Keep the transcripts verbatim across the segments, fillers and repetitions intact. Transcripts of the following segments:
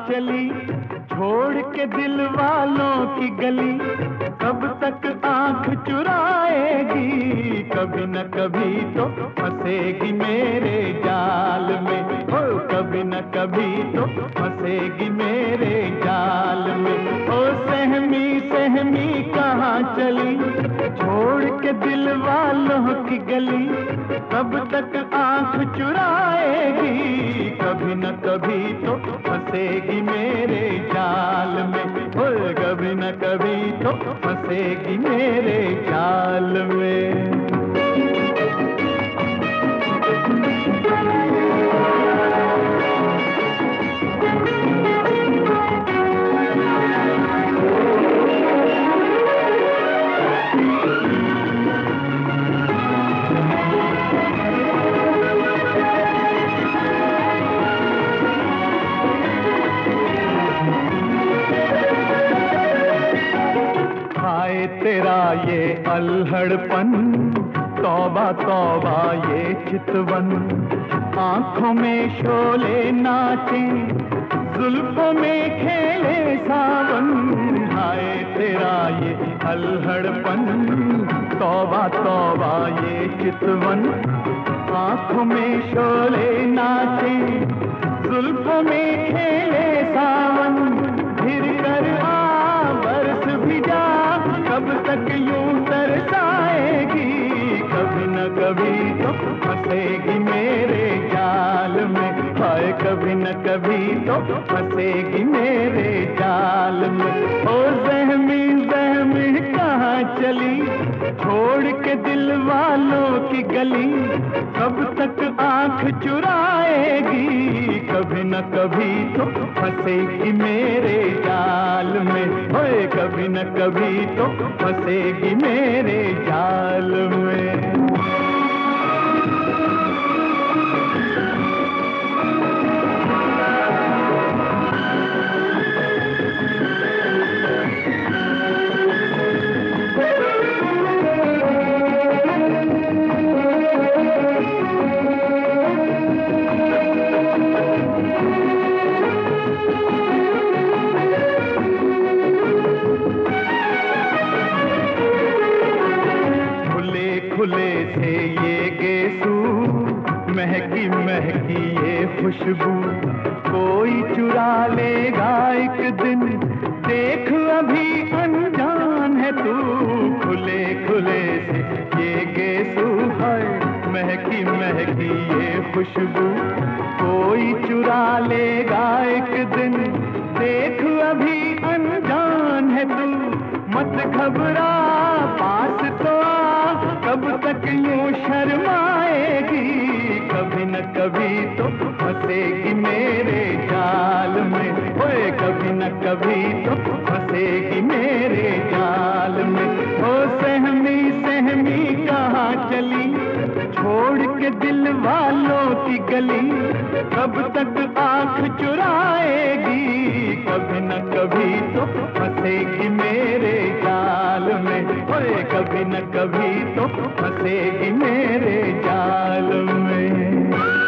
चली छोड़ के दिल वालों की गली, कब तक आंख चुराएगी, कभी न कभी तो फंसेगी मेरे जाल में, ओ कभी न कभी तो फंसेगी मेरे जाल में। ओ सहमी सहमी कहाँ चली छोड़ के दिल वालों की गली, कब तक आंख चुराएगी, कभी न कभी तो फंसेगी मेरे जाल में, ओ कभी न कभी तो फंसेगी मेरे जाल में। तेरा ये अल्हड़पन, तौबा तौबा ये चितवन, आंखों में शोले नाचे, जुल्फों में खेले सावन। हाय तेरा ये अल्हड़पन, तौबा तौबा ये चितवन, आंखों में शोले नाचे, जुल्फों में खेले सावन। फिर कर आ बरस भी जा, कब तक यूं तरसाएगी, कभी न कभी तो फंसेगी मेरे जाल में, हाय कभी न कभी तो फंसेगी मेरे जाल में। ओ ज़हमी ज़हमी कहाँ चली छोड़ के दिल वालों की गली, कब तक आंख चुराएगी, कभी न कभी तो फंसेगी मेरे जाल में, ओए कभी न कभी तो फंसेगी मेरे जाल में। खुले से ये गेसू, महकी महकी ये खुशबू, कोई चुरा लेगा एक दिन, देख अभी अनजान है तू। खुले खुले से ये गेसू है, महकी महकी ये खुशबू, कोई चुरा लेगा एक दिन, देख अभी अनजान है तू। मत घबरा पास तो आ, कब तक यूं शर्माएगी, कभी न कभी तो फंसेगी मेरे जाल में, ओए कभी न कभी तो फंसेगी मेरे जाल में। ओ सहमी सहमी कहाँ चली छोड़ के दिल वालों की गली, कब तक आंख चुराएगी, कभी न कभी तो फंसेगी मेरे जाल में, ओए कभी न कभी तो फंसेगी मेरे जाल में।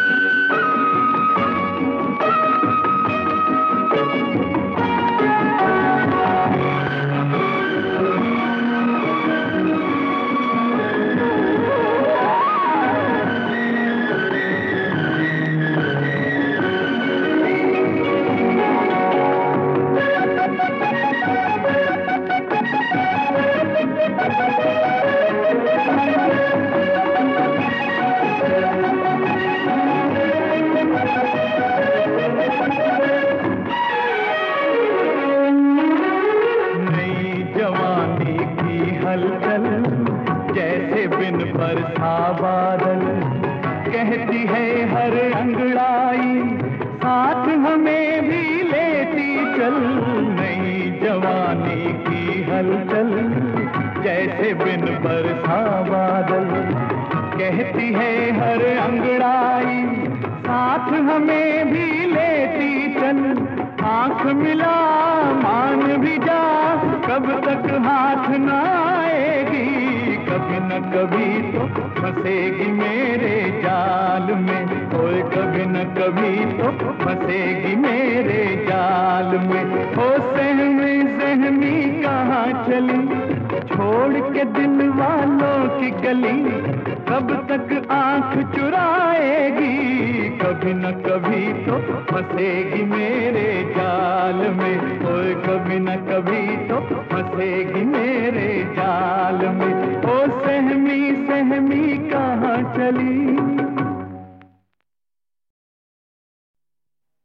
जैसे बिन बरसा बादल, कहती है हर अंगड़ाई, साथ हमें भी लेती चल। नई जवानी की हलचल जैसे बिन बरसा बादल, कहती है हर अंगड़ाई, साथ हमें भी लेती चल। आंख मिला मान भी जा, कब तक हाथ न आएगी, कभी न कभी तो फंसेगी मेरे जाल में, ओए कभी न न कभी तो फंसेगी मेरे जाल में। ओ सहमी सहमी कहाँ चली, छोड़ के दिल वालों की गली, कब तक आंख चुराएगी, कभी न कभी तो फंसेगी मेरे जाल में। ओए कभी न कभी तो फंसेगी मेरे